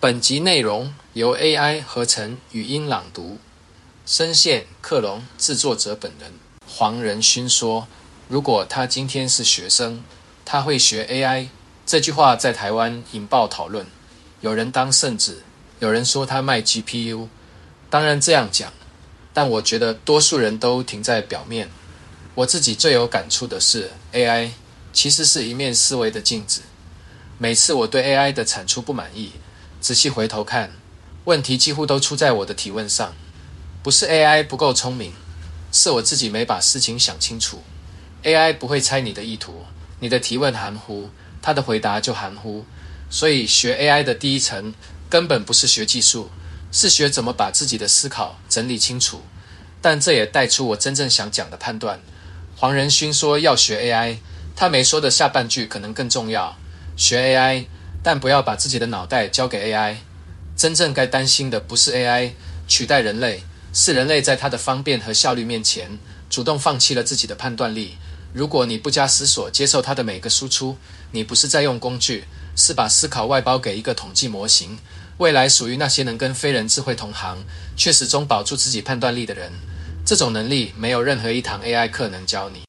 本集内容由 AI 合成语音朗读，声线克隆，制作者本人。黄仁勋说，如果他今天是学生，他会学 AI。这句话在台湾引爆讨论，有人当圣旨，有人说他卖 GPU。当然这样讲，但我觉得多数人都停在表面。我自己最有感触的是 AI 其实是一面思维的镜子。每次我对 AI 的产出不满意，仔细回头看，问题几乎都出在我的提问上。不是 AI 不够聪明，是我自己没把事情想清楚。AI 不会猜你的意图，你的提问含糊，它的回答就含糊。所以学 AI 的第一层根本不是学技术，是学怎么把自己的思考整理清楚。但这也带出我真正想讲的判断。黄仁勋说要学 AI， 他没说的下半句可能更重要。学 AI， 但不要把自己的脑袋交给 AI。真正该担心的不是 AI 取代人类，是人类在它的方便和效率面前，主动放弃了自己的判断力。如果你不加思索接受它的每个输出，你不是在用工具，是把思考外包给一个统计模型。未来属于那些能跟非人智慧同行，却始终保住自己判断力的人。这种能力没有任何一堂 AI 课能教你。